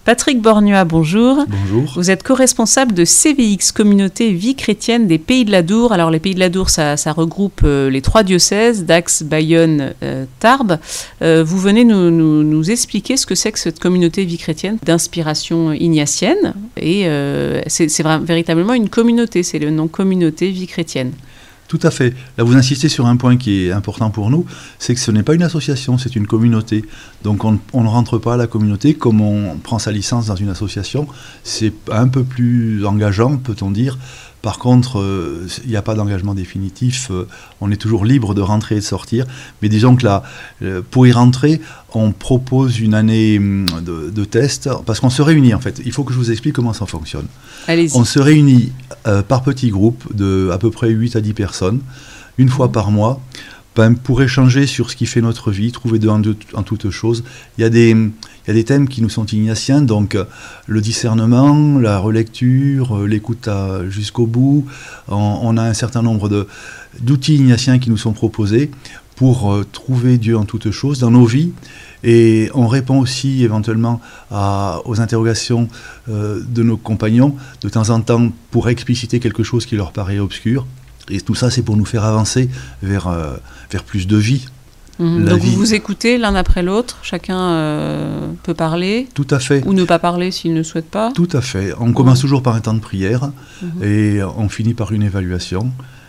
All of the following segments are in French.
Patrick Borgnua, bonjour. Bonjour. Vous êtes co-responsable de CVX, Communauté Vie Chrétienne des Pays de l'Adour. Alors les Pays de l'Adour, ça regroupe les 3 diocèses, Dax, Bayonne, Tarbes. Vous venez nous expliquer ce que c'est que cette communauté Vie Chrétienne d'inspiration ignatienne. Et c'est véritablement une communauté, c'est le nom Communauté Vie Chrétienne. Tout à fait. Là, vous insistez sur un point qui est important pour nous, c'est que ce n'est pas une association, c'est une communauté. Donc on ne rentre pas à la communauté comme on prend sa licence dans une association. C'est un peu plus engageant, peut-on dire. Par contre, il n'y a pas d'engagement définitif. On est toujours libre de rentrer et de sortir. Mais disons que là, pour y rentrer, on propose une année de test, parce qu'on se réunit en fait. Il faut que je vous explique comment ça fonctionne. Allez-y. On se réunit par petits groupes de à peu près 8 à 10 personnes, une fois par mois, pour échanger sur ce qui fait notre vie, trouver en toutes choses. Il y a des thèmes qui nous sont ignatiens, donc le discernement, la relecture, l'écoute jusqu'au bout. On a un certain nombre d'outils ignatiens qui nous sont proposés pour trouver Dieu en toutes choses dans nos vies. Et on répond aussi éventuellement aux interrogations de nos compagnons de temps en temps pour expliciter quelque chose qui leur paraît obscur. Et tout ça, c'est pour nous faire avancer vers plus de vie. Donc vie. Vous écoutez l'un après l'autre, chacun peut parler. Tout à fait. Ou ne pas parler s'il ne souhaite pas. Tout à fait. On commence toujours par un temps de prière et on finit par une évaluation.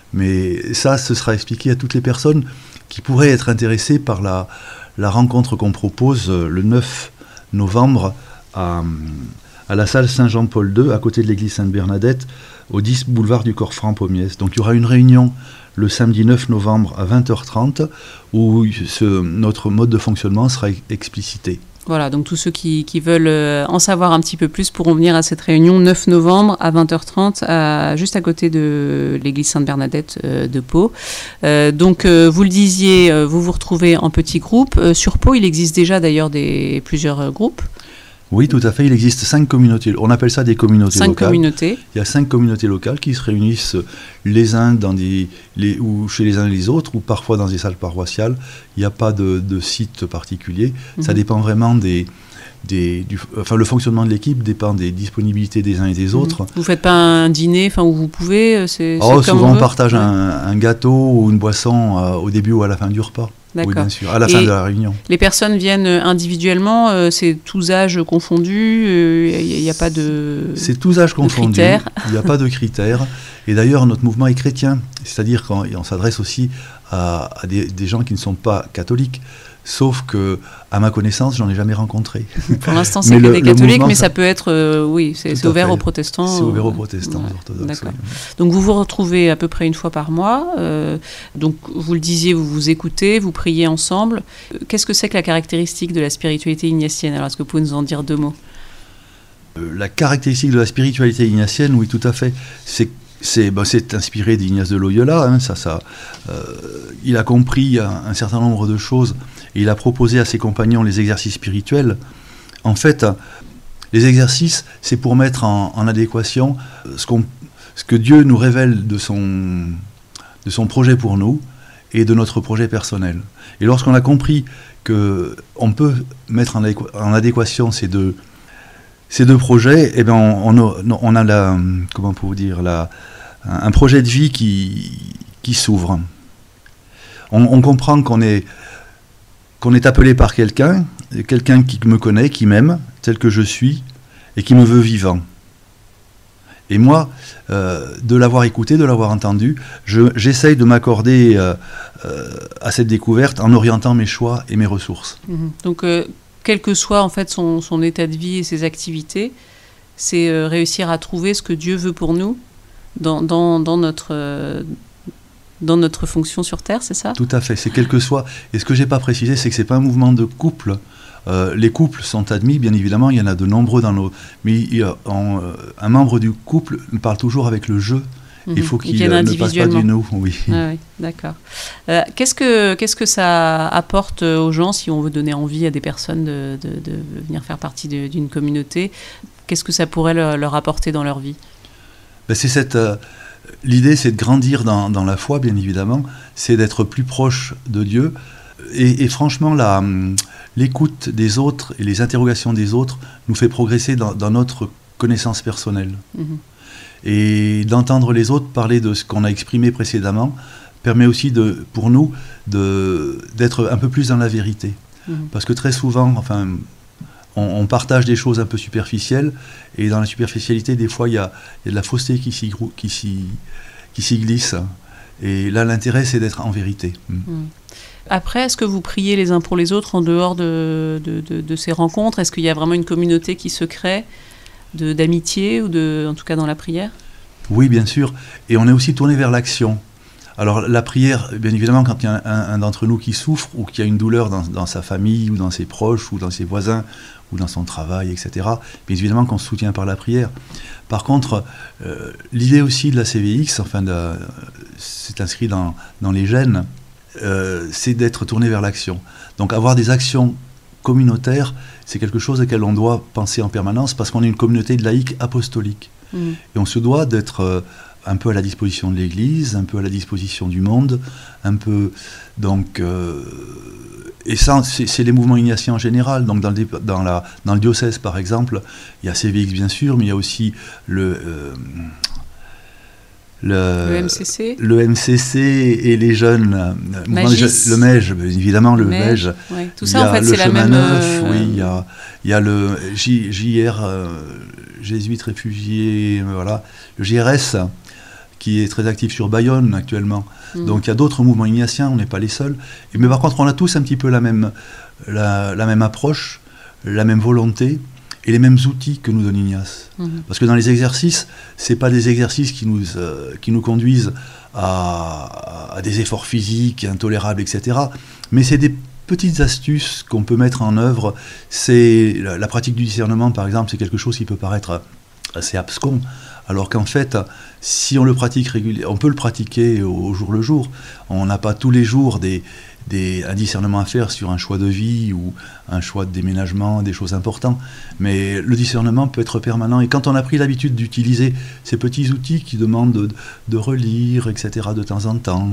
Mais ça, ce sera expliqué à toutes les personnes qui pourraient être intéressées par la rencontre qu'on propose le 9 novembre à la salle Saint-Jean-Paul II, à côté de l'église Sainte-Bernadette, au 10 boulevard du Corfranc-Pommiès. Donc il y aura une réunion le samedi 9 novembre à 20h30 où notre mode de fonctionnement sera explicité. Voilà, donc tous ceux qui veulent en savoir un petit peu plus pourront venir à cette réunion 9 novembre à 20h30, juste à côté de l'église Sainte-Bernadette de Pau. Donc vous le disiez, vous vous retrouvez en petits groupes. Sur Pau, il existe déjà d'ailleurs plusieurs groupes. Oui, tout à fait. Il existe 5 communautés. On appelle ça des communautés locales. 5 communautés. Il y a 5 communautés locales qui se réunissent les uns ou chez les uns et les autres, ou parfois dans des salles paroissiales. Il n'y a pas de site particulier. Ça dépend vraiment le fonctionnement de l'équipe dépend des disponibilités des uns et des autres. Vous ne faites pas un dîner où vous pouvez souvent on partage un gâteau ou une boisson au début ou à la fin du repas. D'accord. Oui, bien sûr, à la fin de la réunion. Les personnes viennent individuellement, c'est tous âges confondus, il n'y a pas de C'est tous âges confondus, il n'y a pas de critères. Et d'ailleurs, notre mouvement est chrétien, c'est-à-dire qu'on s'adresse aussi à des gens qui ne sont pas catholiques. Sauf que, à ma connaissance, j'en ai jamais rencontré. Pour l'instant, c'est que des catholiques, mais ça peut être, c'est ouvert aux protestants. C'est ouvert aux protestants, aux orthodoxes. D'accord. Oui. Donc vous vous retrouvez à peu près une fois par mois. Donc vous le disiez, vous vous écoutez, vous priez ensemble. Qu'est-ce que c'est que la caractéristique de la spiritualité ignatienne ? Alors, est-ce que vous pouvez nous en dire 2 mots ? La caractéristique de la spiritualité ignatienne, oui, tout à fait. C'est inspiré d'Ignace de Loyola. Il a compris un certain nombre de choses et il a proposé à ses compagnons les exercices spirituels. En fait, les exercices, c'est pour mettre en adéquation ce que Dieu nous révèle de son projet pour nous et de notre projet personnel. Et lorsqu'on a compris qu'on peut mettre en adéquation ces deux projets, eh bien on a un projet de vie qui s'ouvre. On comprend qu'on est appelé par quelqu'un qui me connaît, qui m'aime, tel que je suis, et qui me veut vivant. Et moi, de l'avoir écouté, de l'avoir entendu, j'essaye de m'accorder à cette découverte en orientant mes choix et mes ressources. Donc, quel que soit en fait son état de vie et ses activités, c'est réussir à trouver ce que Dieu veut pour nous dans notre fonction sur Terre, c'est ça ? Tout à fait, c'est quel que soit. Et ce que je n'ai pas précisé, c'est que ce n'est pas un mouvement de couple. Les couples sont admis, bien évidemment, il y en a de nombreux dans nos... Mais un membre du couple parle toujours avec le « je ». Il faut qu'il ne passe pas du « nous ». Oui. Ah oui, d'accord. Qu'est-ce que ça apporte aux gens, si on veut donner envie à des personnes de venir faire partie d'une communauté ? Qu'est-ce que ça pourrait leur apporter dans leur vie ? L'idée, c'est de grandir dans la foi, bien évidemment. C'est d'être plus proche de Dieu. Et franchement, l'écoute des autres et les interrogations des autres nous fait progresser dans notre connaissance personnelle. Et d'entendre les autres parler de ce qu'on a exprimé précédemment permet aussi pour nous d'être un peu plus dans la vérité. Parce que très souvent, on partage des choses un peu superficielles, et dans la superficialité, des fois, il y a de la fausseté qui s'y glisse. Et là, l'intérêt, c'est d'être en vérité. Après, est-ce que vous priez les uns pour les autres en dehors de ces rencontres ? Est-ce qu'il y a vraiment une communauté qui se crée d'amitié, ou en tout cas dans la prière ? Oui, bien sûr. Et on est aussi tourné vers l'action. Alors la prière, bien évidemment, quand il y a un d'entre nous qui souffre, ou qui a une douleur dans sa famille, ou dans ses proches, ou dans ses voisins, ou dans son travail, etc., bien évidemment qu'on se soutient par la prière. Par contre, l'idée aussi de la CVX, c'est inscrit dans les gènes, c'est d'être tourné vers l'action. Donc avoir des actions communautaires, c'est quelque chose auquel on doit penser en permanence, parce qu'on est une communauté de laïcs apostoliques. Et on se doit d'être un peu à la disposition de l'Église, un peu à la disposition du monde, un peu... Donc, et ça, c'est les mouvements ignatiens en général. Donc dans le diocèse, par exemple, il y a CVX, bien sûr, mais il y a aussi le MCC. Le MCC et les jeunes, le MEJ, évidemment, le MEJ. Ouais. Tout ça, en fait, c'est la même... Oui, il y a le JR, Jésuites réfugiés, voilà, le JRS, qui est très actif sur Bayonne actuellement. Donc il y a d'autres mouvements ignatiens, on n'est pas les seuls. Mais par contre, on a tous un petit peu la même approche, la même volonté, et les mêmes outils que nous donne Ignace. Parce que dans les exercices, ce n'est pas des exercices qui nous conduisent à des efforts physiques intolérables, etc. Mais c'est des petites astuces qu'on peut mettre en œuvre. C'est la pratique du discernement, par exemple, c'est quelque chose qui peut paraître assez abscon, alors qu'en fait, si on le pratique régulièrement, on peut le pratiquer au jour le jour. On n'a pas tous les jours un discernement à faire sur un choix de vie ou un choix de déménagement, des choses importantes. Mais le discernement peut être permanent. Et quand on a pris l'habitude d'utiliser ces petits outils qui demandent de relire, etc., de temps en temps,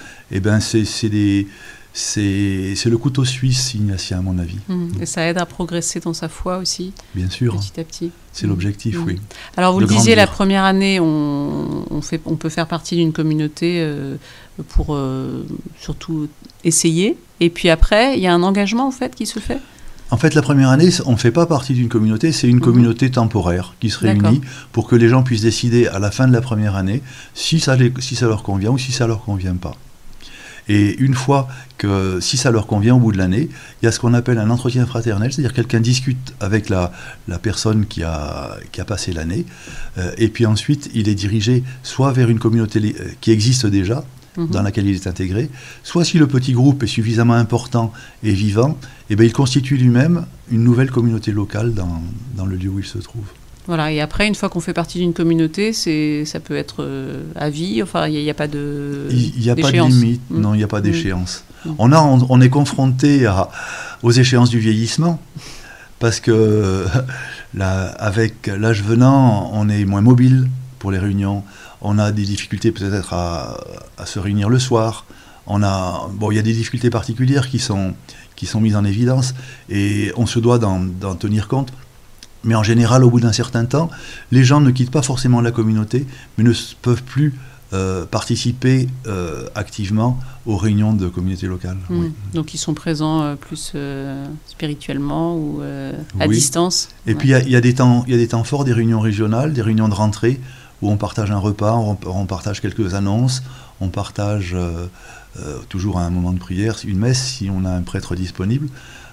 c'est le couteau suisse ignatien, à mon avis. Et ça aide à progresser dans sa foi aussi. Bien sûr. Petit à petit. C'est l'objectif, oui. Alors vous le disiez, la première année, on peut faire partie d'une communauté pour surtout essayer. Et puis après, il y a un engagement en fait qui se fait. En fait, la première année, on ne fait pas partie d'une communauté, c'est une communauté temporaire qui se réunit pour que les gens puissent décider à la fin de la première année si ça leur convient ou si ça ne leur convient pas. Et une fois que, si ça leur convient au bout de l'année, il y a ce qu'on appelle un entretien fraternel, c'est-à-dire quelqu'un discute avec la personne qui a passé l'année, et puis ensuite il est dirigé soit vers une communauté qui existe déjà, dans laquelle il est intégré, soit si le petit groupe est suffisamment important et vivant, et bien il constitue lui-même une nouvelle communauté locale dans le lieu où il se trouve. Voilà, et après, une fois qu'on fait partie d'une communauté, ça peut être à vie, enfin, il n'y a pas de Il n'y a pas de limite, non, il n'y a pas d'échéance. On est confronté aux échéances du vieillissement, parce que avec l'âge venant, on est moins mobile pour les réunions, on a des difficultés peut-être à se réunir le soir, il y a des difficultés particulières qui sont mises en évidence, et on se doit d'en tenir compte. Mais en général, au bout d'un certain temps, les gens ne quittent pas forcément la communauté, mais ne peuvent plus participer activement aux réunions de communautés locales. Oui. Donc ils sont présents plus spirituellement ou à distance. Et puis il y a des temps forts, des réunions régionales, des réunions de rentrée, où on partage un repas, on partage quelques annonces, on partage toujours à un moment de prière, une messe si on a un prêtre disponible.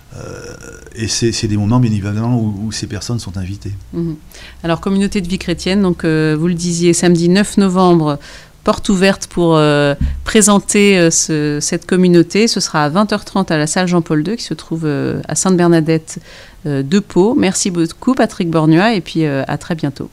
Et c'est des moments, bien évidemment, où ces personnes sont invitées. Alors, communauté de vie chrétienne, donc vous le disiez, samedi 9 novembre, porte ouverte pour présenter cette communauté. Ce sera à 20h30 à la salle Jean-Paul II, qui se trouve à Sainte-Bernadette de Pau. Merci beaucoup, Patrick Borgnois, et puis à très bientôt.